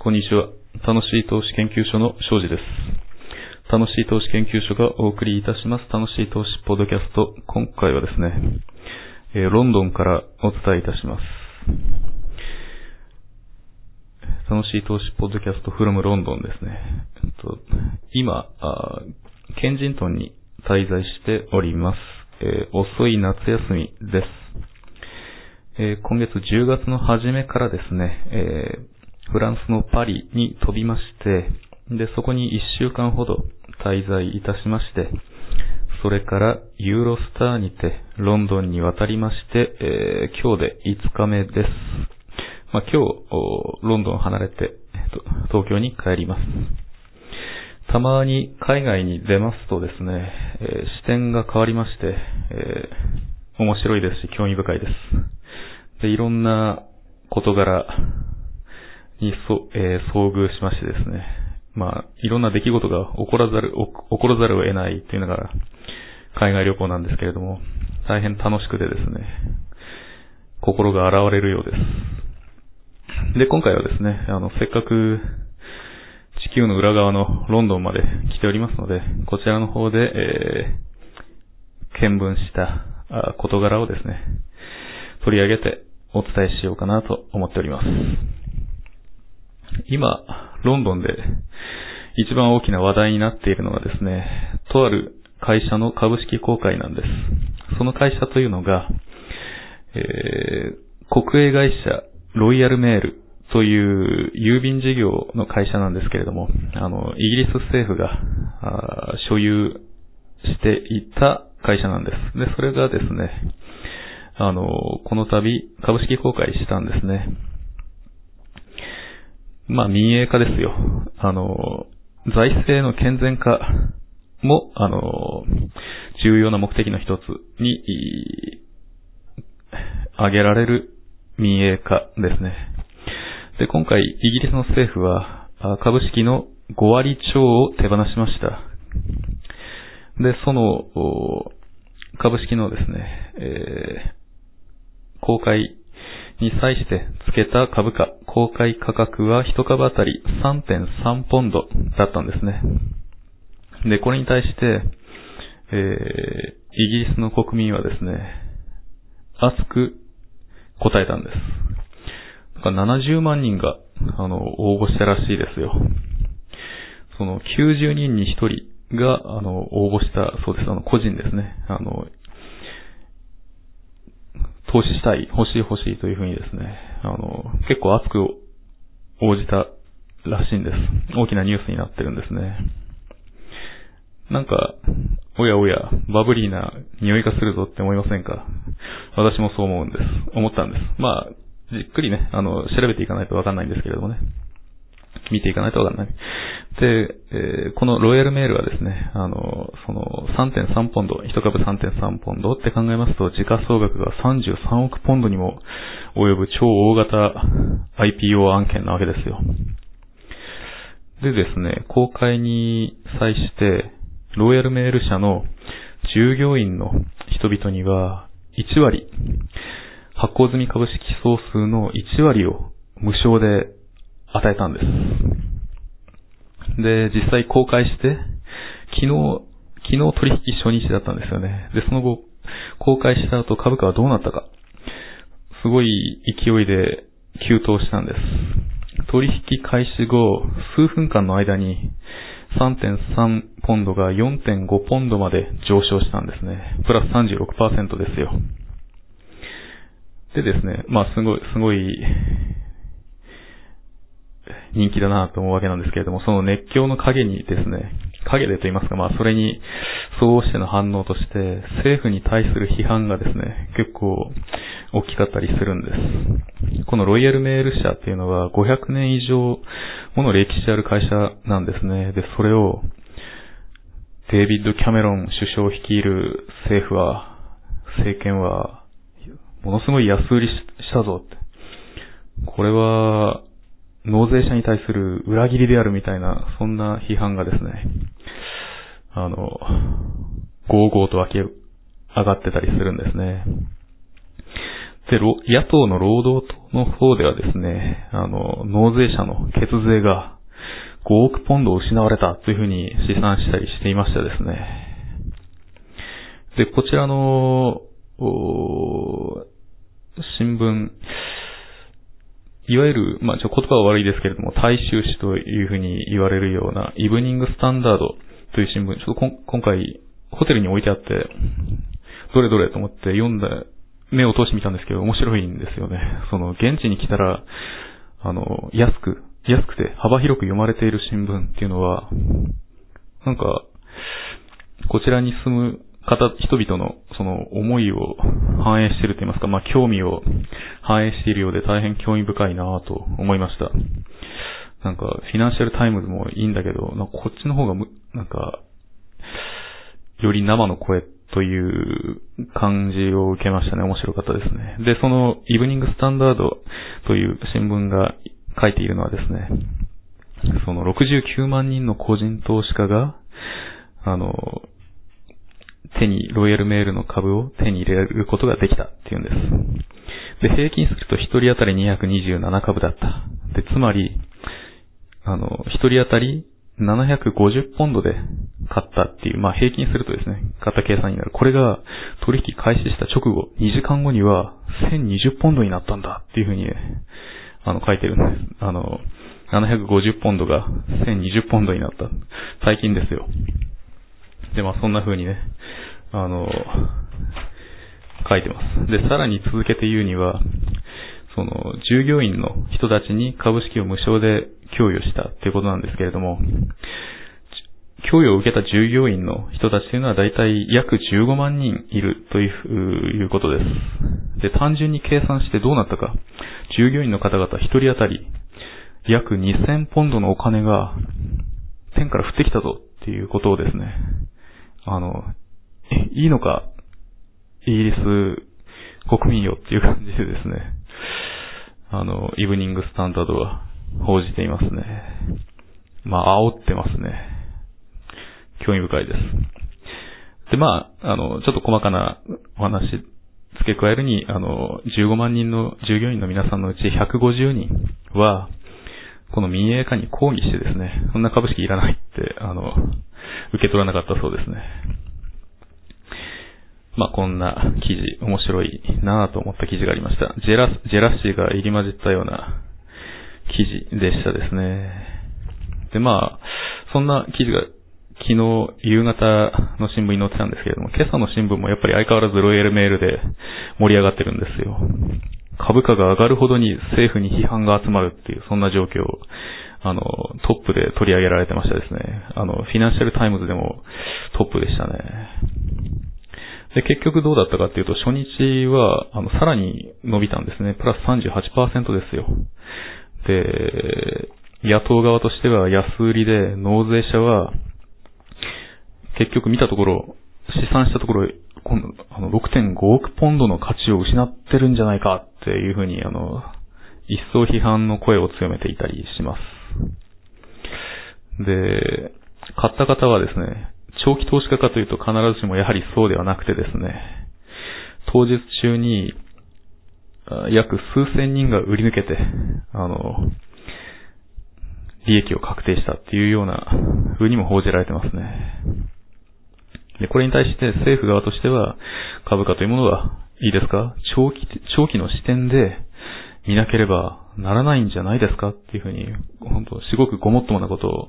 こんにちは。楽しい投資研究所の庄司です。楽しい投資研究所がお送りいたします楽しい投資ポッドキャスト。今回はですね、ロンドンからお伝えいたします。楽しい投資ポッドキャスト from ロンドンですね。今、ケンジントンに滞在しております。遅い夏休みです。今月10月の初めからですね、フランスのパリに飛びまして、で、そこに1週間ほど滞在いたしまして、それからユーロスターにてロンドンに渡りまして、今日で5日目です。今日、ロンドンを離れて、東京に帰ります。たまに海外に出ますとですね、視点が変わりまして、面白いですし興味深いです。で、いろんな事柄に遭遇しましてですね、いろんな出来事が起こらざるを得ないというのが海外旅行なんですけれども、大変楽しくてですね、心が洗われるようです。で、今回はですね、せっかく地球の裏側のロンドンまで来ておりますので、こちらの方で、見聞した事柄をですね、取り上げてお伝えしようかなと思っております。今、ロンドンで一番大きな話題になっているのがですね、とある会社の株式公開なんです。その会社というのが、国営会社ロイヤルメールという郵便事業の会社なんですけれども、イギリス政府が所有していた会社なんです。で、それがですね、この度株式公開したんですね。民営化ですよ。財政の健全化も、重要な目的の一つに、挙げられる民営化ですね。で、今回、イギリスの政府は、株式の5割超を手放しました。で、その、株式のですね、公開に際して付けた株価、公開価格は1株当たり 3.3 ポンドだったんですね。で、これに対して、イギリスの国民はですね、熱く答えたんです。70万人が、応募したらしいですよ。その90人に1人が、応募したそうです。個人ですね。投資したい、欲しいというふうにですね、結構熱く応じたらしいんです。大きなニュースになってるんですね。なんか、おやおや、バブリーな匂いがするぞって思いませんか？私もそう思ったんです。じっくりね、調べていかないとわかんないんですけれどもね。見ていかないとわかんない。で、このロイヤルメールはですね、その 3.3 ポンド、1株 3.3 ポンドって考えますと、時価総額が33億ポンドにも及ぶ超大型 IPO 案件なわけですよ。でですね、公開に際して、ロイヤルメール社の従業員の人々には1割、発行済み株式総数の1割を無償で与えたんです。で、実際公開して、昨日取引初日だったんですよね。で、その後、公開した後株価はどうなったか。すごい勢いで急騰したんです。取引開始後、数分間の間に 3.3 ポンドが 4.5 ポンドまで上昇したんですね。プラス 36% ですよ。でですね、すごい、人気だなと思うわけなんですけれども、その熱狂の陰にですね、陰でと言いますか、それに相応しての反応として、政府に対する批判がですね、結構大きかったりするんです。このロイヤルメール社っていうのは500年以上もの歴史ある会社なんですね。で、それをデイビッド・キャメロン首相率いる政権は、ものすごい安売りしたぞって。これは、納税者に対する裏切りであるみたいな、そんな批判がですね、ゴーゴーと上がってたりするんですね。 で、野党の労働党の方ではですね、納税者の血税が5億ポンドを失われたというふうに試算したりしていましたですね。で、こちらの、新聞、いわゆる、言葉は悪いですけれども、大衆紙というふうに言われるような、イブニングスタンダードという新聞、ちょっと今回、ホテルに置いてあって、どれどれと思って読んで、目を通してみたんですけど、面白いんですよね。現地に来たら、安くて幅広く読まれている新聞っていうのは、なんか、こちらに住む人々のその思いを反映していると言いますか、興味を反映しているようで大変興味深いなぁと思いました。なんか、フィナンシャルタイムズもいいんだけど、こっちの方がなんか、より生の声という感じを受けましたね。面白かったですね。で、そのイブニングスタンダードという新聞が書いているのはですね、その69万人の個人投資家が、ロイヤルメールの株を手に入れることができたっていうんです。で、平均すると1人当たり227株だった。で、つまり、1人当たり750ポンドで買ったっていう、平均するとですね、買った計算になる。これが取引開始した直後、2時間後には1020ポンドになったんだっていうふうにね、書いてるんです。750ポンドが1020ポンドになった。最近ですよ。で、そんな風にね、書いてます。で、さらに続けて言うには、従業員の人たちに株式を無償で供与したっていうことなんですけれども、供与を受けた従業員の人たちというのはだいたい約15万人いるということです。で、単純に計算してどうなったか、従業員の方々一人当たり約2000ポンドのお金が天から降ってきたぞっていうことをですね、いいのか、イギリス国民よっていう感じでですね、イブニングスタンダードは報じていますね。煽ってますね。興味深いです。で、ちょっと細かなお話付け加えるに、15万人の従業員の皆さんのうち150人は、この民営化に抗議してですね、そんな株式いらないって、受け取らなかったそうですね。こんな記事、面白いなぁと思った記事がありました。ジェラシーが入り混じったような記事でしたですね。で、そんな記事が昨日夕方の新聞に載ってたんですけれども、今朝の新聞もやっぱり相変わらずロイヤルメールで盛り上がってるんですよ。株価が上がるほどに政府に批判が集まるっていう、そんな状況を、トップで取り上げられてましたですね。フィナンシャルタイムズでもトップでしたね。で、結局どうだったかっていうと、初日は、さらに伸びたんですね。プラス 38% ですよ。で、野党側としては安売りで、納税者は、結局見たところ、試算したところ、今度、6.5 億ポンドの価値を失ってるんじゃないかっていうふうに、一層批判の声を強めていたりします。で、買った方はですね、長期投資家かというと必ずしもやはりそうではなくてですね、当日中に約数千人が売り抜けて、利益を確定したっていうような風にも報じられてますね。で、これに対して政府側としては株価というものはいいですか？長期の視点で見なければならないんじゃないですかっていうふうに、本当すごくごもっともなことを、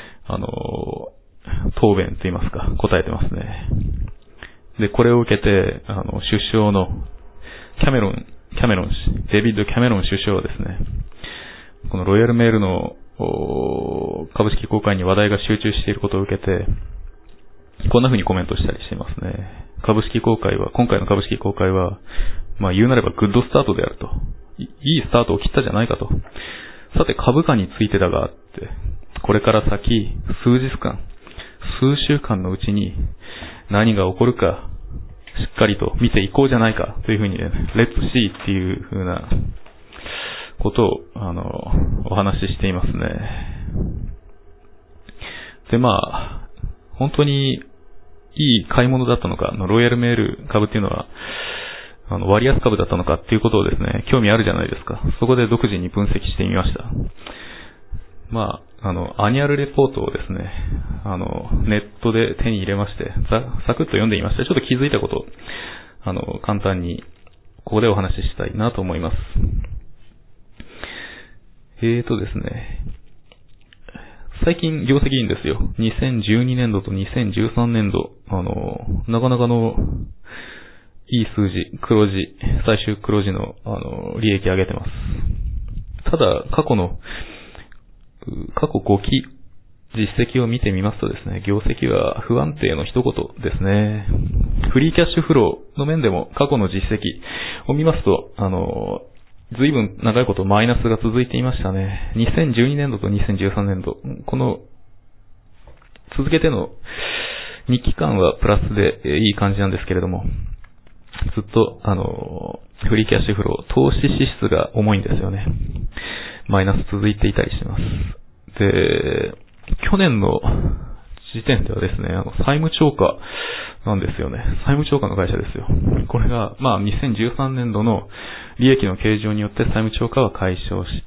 答弁と言いますか、答えてますね。で、これを受けて、首相のキャメロン氏、デビッド・キャメロン首相はですね、このロイヤルメールの株式公開に話題が集中していることを受けて、こんな風にコメントしたりしていますね。今回の株式公開は、言うなればグッドスタートであると。いいスタートを切ったじゃないかと。さて株価についてだがって、これから先、数週間のうちに何が起こるか、しっかりと見ていこうじゃないかという風にね、レッツシーっていう風なことを、お話ししていますね。で、本当にいい買い物だったのか、ロイヤルメール株っていうのは、 割安株だったのかっていうことをですね、興味あるじゃないですか。そこで独自に分析してみました。アニュアルレポートをですね、ネットで手に入れまして、サクッと読んでみました。ちょっと気づいたことを、簡単に、ここでお話ししたいなと思います。ですね、最近業績いいんですよ。2012年度と2013年度、なかなかのいい数字、最終黒字の、利益上げてます。ただ、過去5期実績を見てみますとですね、業績は不安定の一言ですね。フリーキャッシュフローの面でも過去の実績を見ますと、随分長いことマイナスが続いていましたね。2012年度と2013年度、この続けての2期間はプラスでいい感じなんですけれども、ずっとフリーキャッシュフロー、投資支出が重いんですよね。マイナス続いていたりします。で、去年の時点ではですね、債務超過なんですよね。債務超過の会社ですよ。これが、2013年度の利益の計上によって債務超過は解消して、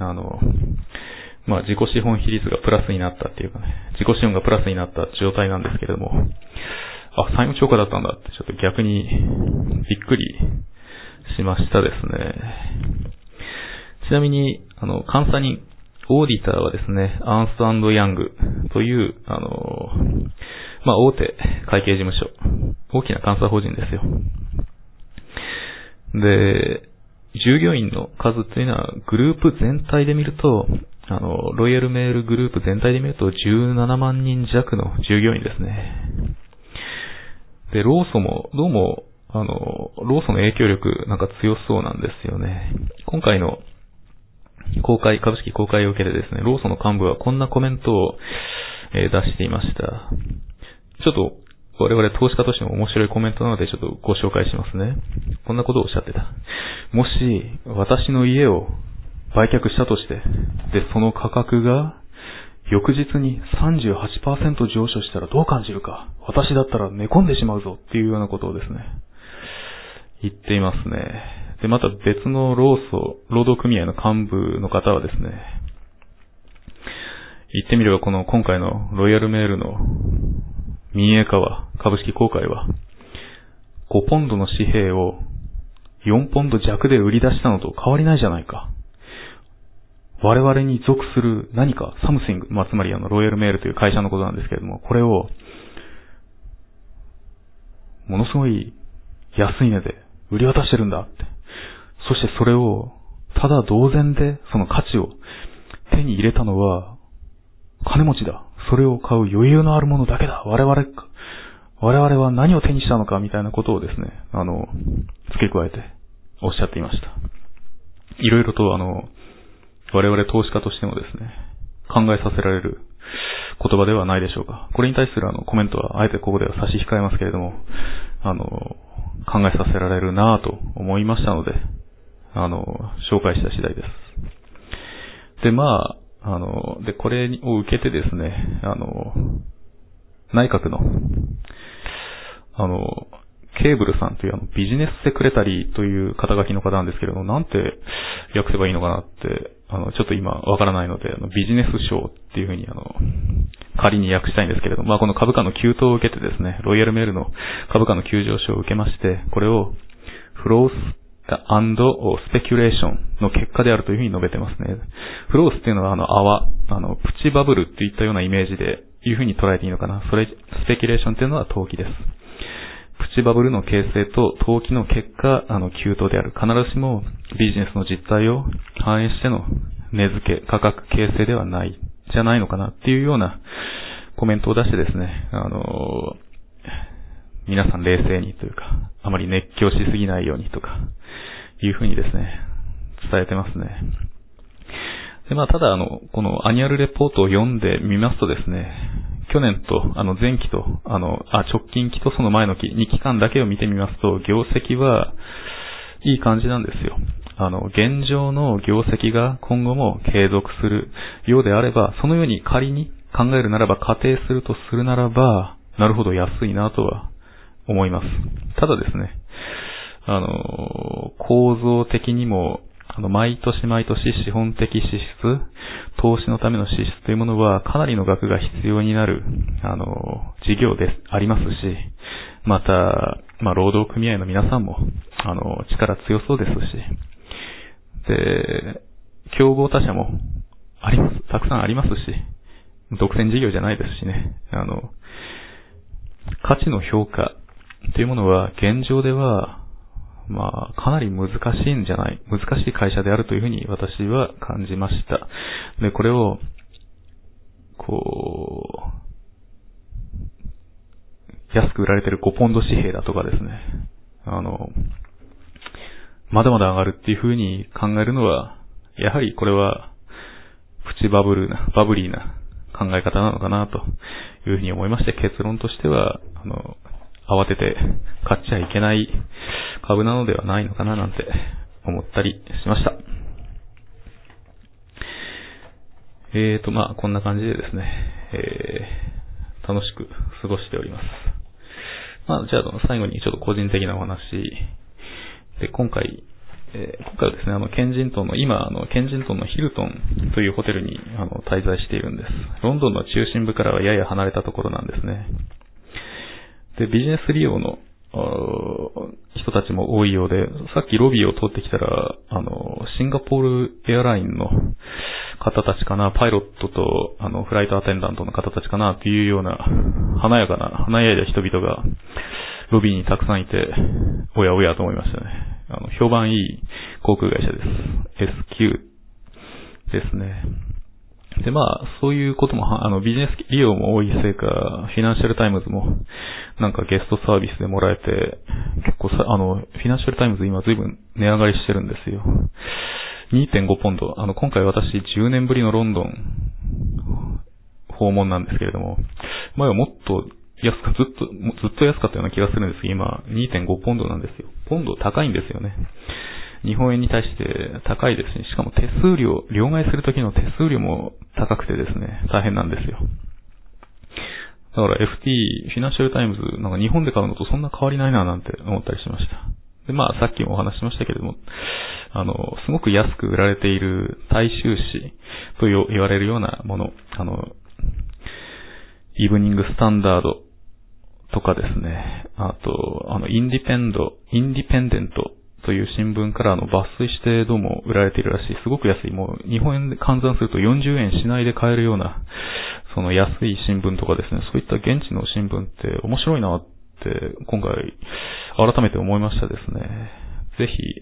自己資本比率がプラスになったっていうかね、自己資本がプラスになった状態なんですけれども、債務超過だったんだってちょっと逆にびっくりしましたですね。ちなみに、監査人、オーディターはですね、アンス&ヤングという、大手会計事務所、大きな監査法人ですよ。で、従業員の数というのはグループ全体で見ると、ロイヤルメールグループ全体で見ると17万人弱の従業員ですね。で、ローソも、どうも、ローソの影響力なんか強そうなんですよね。今回の株式公開を受けてですね、ローソンの幹部はこんなコメントを、出していました。ちょっと我々投資家としても面白いコメントなのでちょっとご紹介しますね。こんなことをおっしゃってた。もし私の家を売却したとして、で、その価格が翌日に 38% 上昇したらどう感じるか。私だったら寝込んでしまうぞっていうようなことをですね、言っていますね。で、また別の労働組合の幹部の方はですね、言ってみれば今回のロイヤルメールの民営化は、株式公開は、5ポンドの紙幣を4ポンド弱で売り出したのと変わりないじゃないか。我々に属する何か、サムシング、つまりロイヤルメールという会社のことなんですけれども、これを、ものすごい安い値で売り渡してるんだって。そしてそれを、ただ同然でその価値を手に入れたのは、金持ちだ。それを買う余裕のあるものだけだ。我々は何を手にしたのかみたいなことをですね、付け加えておっしゃっていました。いろいろと我々投資家としてもですね、考えさせられる言葉ではないでしょうか。これに対するコメントはあえてここでは差し控えますけれども、考えさせられるなぁと思いましたので、紹介した次第です。で、これを受けてですね、内閣の、ケーブルさんというビジネスセクレタリーという肩書きの方なんですけれども、なんて訳せばいいのかなって、ちょっと今わからないので、ビジネス賞っていうふうに仮に訳したいんですけれども、この株価の急騰を受けてですね、ロイヤルメールの株価の急上昇を受けまして、これをフロース&スペキュレーションの結果であるというふうに述べてますね。フロースっていうのは泡、プチバブルっていったようなイメージでいうふうに捉えていいのかな。スペキュレーションっていうのは投機です。プチバブルの形成と投機の結果、急騰である。必ずしもビジネスの実態を反映しての値付け、価格形成ではない、じゃないのかなっていうようなコメントを出してですね、皆さん冷静にというか、あまり熱狂しすぎないようにとか、いうふうにですね、伝えてますね。で、ただこのアニュアルレポートを読んでみますとですね、去年と、前期と、直近期とその前の期、2期間だけを見てみますと、業績はいい感じなんですよ。現状の業績が今後も継続するようであれば、そのように仮に考えるならば、仮定するとするならば、なるほど安いなとは思います。ただですね、 構造的にも、毎年毎年資本的支出、投資のための支出というものはかなりの額が必要になる、事業でありますし、また、労働組合の皆さんも、力強そうですし、で、競合他社もあります、たくさんありますし、独占事業じゃないですしね、価値の評価というものは現状では、かなり難しい会社であるというふうに私は感じました。で、これを、安く売られている5ポンド紙幣だとかですね、まだまだ上がるっていうふうに考えるのは、やはりこれは、プチバブリーな考え方なのかなというふうに思いまして、結論としては、慌てて買っちゃいけない株なのではないのかななんて思ったりしました。こんな感じでですね、楽しく過ごしております。じゃあ、最後にちょっと個人的なお話で、今回はですね、ケンジントンのヒルトンというホテルに滞在しているんです。ロンドンの中心部からはやや離れたところなんですね。で、ビジネス利用の人たちも多いようで、さっきロビーを通ってきたら、シンガポールエアラインの方たちかな、パイロットと、フライトアテンダントの方たちかな、っていうような、華やいだ人々が、ロビーにたくさんいて、おやおやと思いましたね。評判いい航空会社です。SQ ですね。で、そういうことも、ビジネス利用も多いせいか、フィナンシャルタイムズも、なんかゲストサービスでもらえて、結構フィナンシャルタイムズ今随分値上がりしてるんですよ。2.5 ポンド。今回私10年ぶりのロンドン訪問なんですけれども、前はもっとずっと安かったような気がするんですけど、今 2.5 ポンドなんですよ。ポンド高いんですよね。日本円に対して高いですし、しかも両替するときの手数料も高くてですね、大変なんですよ。だから FT、フィナンシャルタイムズ、なんか日本で買うのとそんな変わりないななんて思ったりしました。で、さっきもお話ししましたけれども、すごく安く売られている大衆紙と言われるようなもの、イブニングスタンダードとかですね、あと、インディペンデントという新聞から抜粋してどうも売られているらしい。すごく安い。もう日本円で換算すると40円しないで買えるような、その安い新聞とかですね、そういった現地の新聞って面白いなって今回改めて思いましたですね。ぜひ、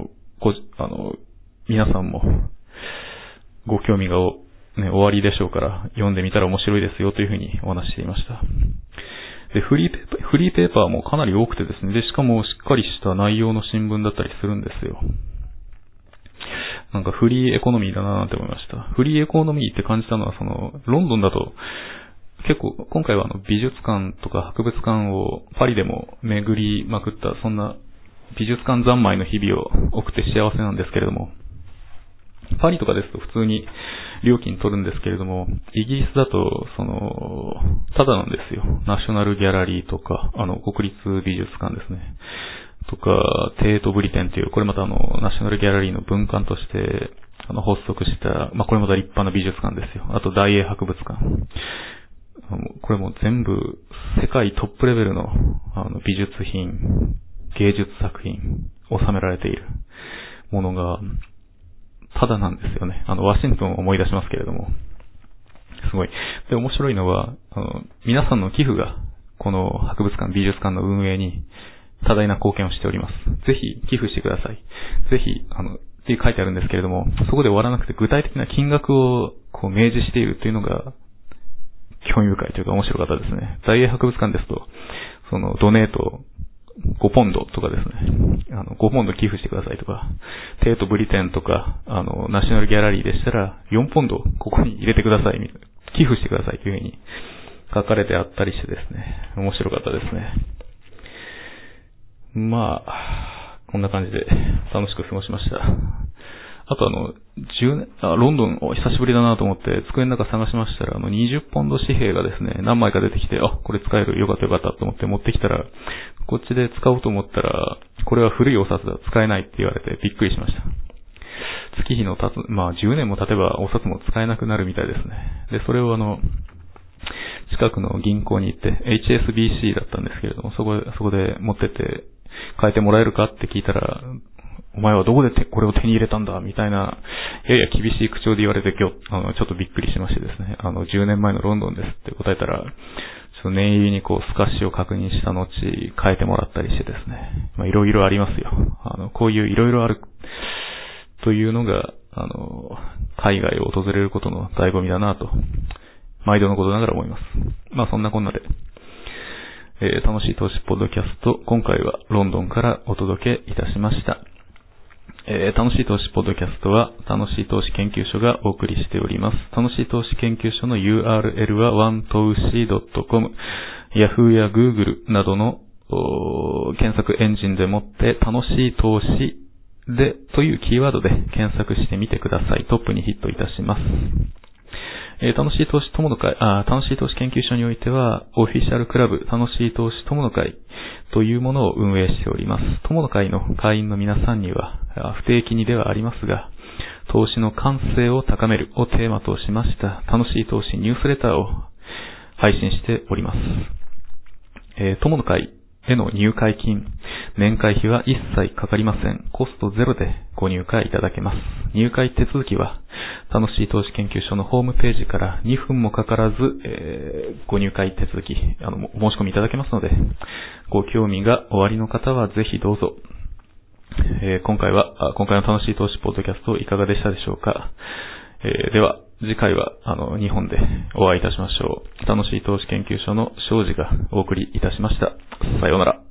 皆さんもご興味がおありでしょうから読んでみたら面白いですよというふうにお話していました。で、フリーペーパーもかなり多くてですね、で、しかもしっかりした内容の新聞だったりするんですよ。なんかフリーエコノミーだななんて思いました。フリーエコノミーって感じたのは、ロンドンだと、結構、今回は美術館とか博物館をパリでも巡りまくった、そんな美術館三昧の日々を送って幸せなんですけれども、パリとかですと普通に料金取るんですけれども、イギリスだと、ただなんですよ。ナショナルギャラリーとか、国立美術館ですね。とか、テートブリテンという、これまたナショナルギャラリーの分館として、発足した、これまた立派な美術館ですよ。あと、大英博物館。これも全部、世界トップレベルの、美術品、芸術作品、収められているものが、ただなんですよね。ワシントンを思い出しますけれども。すごい。で、面白いのは、皆さんの寄付が、この博物館、美術館の運営に多大な貢献をしております。ぜひ寄付してください。ぜひ、って書いてあるんですけれども、そこで終わらなくて具体的な金額を明示しているというのが、興味深いというか面白かったですね。大英博物館ですと、ドネート5ポンドとかですね。5ポンド寄付してくださいとか、テートブリテンとか、ナショナルギャラリーでしたら、4ポンドここに入れてくださいみたいな、寄付してくださいというふうに書かれてあったりしてですね、面白かったですね。こんな感じで楽しく過ごしました。あとロンドン、久しぶりだなと思って机の中探しましたら、20ポンド紙幣がですね、何枚か出てきて、これ使える、よかったよかったと思って持ってきたら、こっちで使おうと思ったら、これは古いお札だ、使えないって言われてびっくりしました。月日の経つ、10年も経てばお札も使えなくなるみたいですね。で、それを近くの銀行に行って、HSBC だったんですけれども、そこで持ってって変えてもらえるかって聞いたら、お前はどこでこれを手に入れたんだみたいな、やや厳しい口調で言われてちょっとびっくりしましてですね、10年前のロンドンですって答えたら、ちょっと念入りにスカッシュを確認した後、変えてもらったりしてですね、いろいろありますよ。こういういろいろあるというのが、海外を訪れることの醍醐味だなと、毎度のことながら思います。そんなこんなで、楽しい投資ポッドキャスト、今回はロンドンからお届けいたしました。楽しい投資ポッドキャストは楽しい投資研究所がお送りしております。楽しい投資研究所の URL は 1投資.com、Yahoo や Google などの検索エンジンでもって楽しい投資でというキーワードで検索してみてください。トップにヒットいたします。楽しい投資友の会、楽しい投資研究所においては、オフィシャルクラブ楽しい投資友の会というものを運営しております。友の会の会員の皆さんには、不定期にではありますが、投資の感性を高めるをテーマとしました楽しい投資ニュースレターを配信しております。友の会への入会金、年会費は一切かかりません。コストゼロでご入会いただけます。入会手続きは、楽しい投資研究所のホームページから2分もかからず、ご入会手続き、申し込みいただけますので、ご興味がおありの方はぜひどうぞ。今回の楽しい投資ポッドキャストいかがでしたでしょうか。では、次回は日本でお会いいたしましょう。楽しい投資研究所の庄司がお送りいたしました。さようなら。